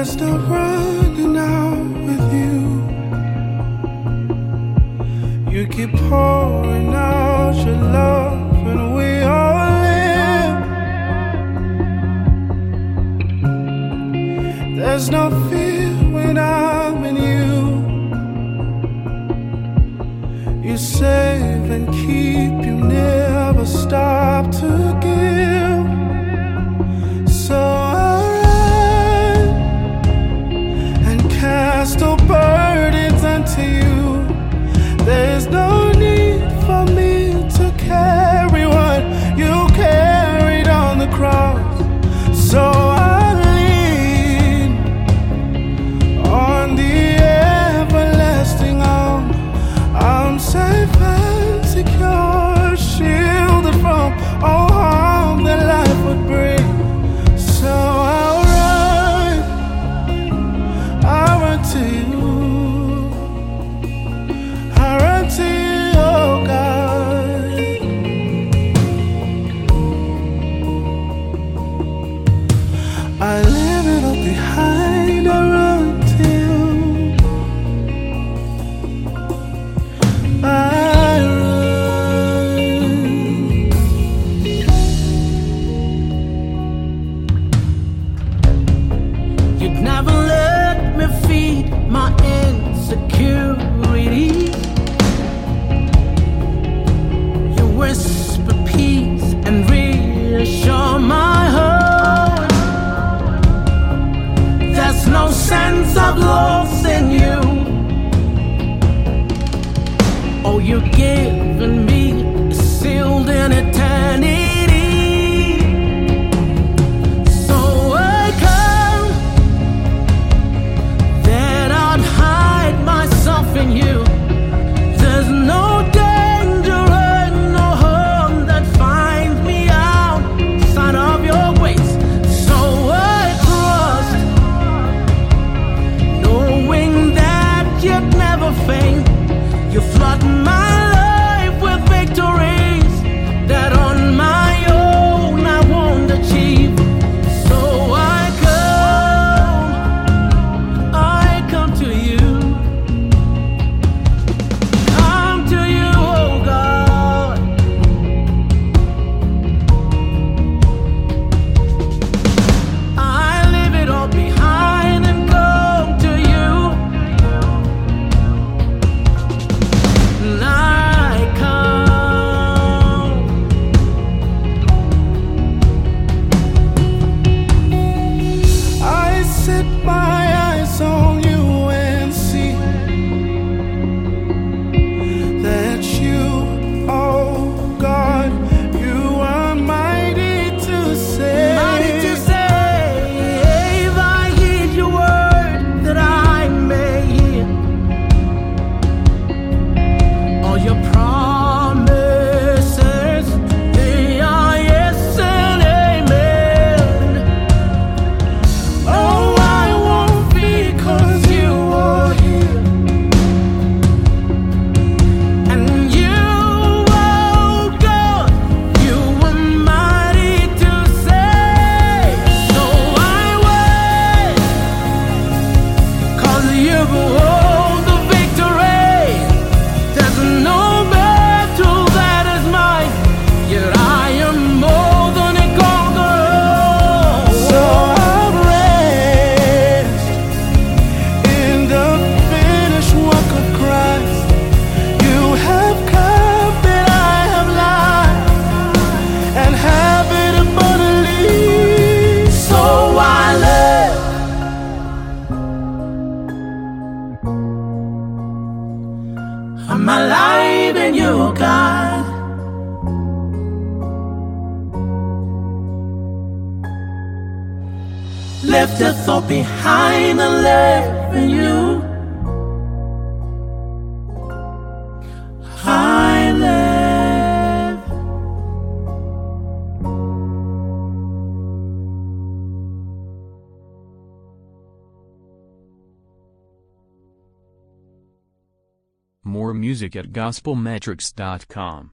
stop running out with you. You keep pouring out your love, and we all live. There's no fear when I'm in you. You save and keep, you never stop to give. So cast all burdens unto you. There's no need for me to carry what you carried on the cross. So I lean on the everlasting arm. I'm safe and secure, shielded from all harm that life would bring. So I'll run to you. I run to you, oh God. I leave it all behind. I run to you. I run. You'd never let me feed my insecurity. You whisper peace and reassure my heart. There's no sense of loss in you. Oh, you're giving me sealed in eternity. So I come that I'd hide myself in you. There's no danger and no harm that finds me outside of your ways. So I trust, knowing that you'd never faint. You flood my life with victories that on my own I won't achieve. So I come to you. Come to you, oh God. I leave it all behind and come to you. And I come. I set my eyes on you and see that you, oh God, you are mighty to save. Mighty to save. I heed your word that I may hear all your promises. They are yes and amen. Oh, I won't fear 'cause you are here. And you, oh God, you are mighty to save. So I wait, 'cause you hold the victory. There's no battle that is mine, yet I am more than a conqueror. So I'll rest in the finished work of Christ. You have come that I have life and have it abundantly. So I live. I'm alive in you, God. Left the thought behind and live in you. I live. More music at gospelmetrics.com.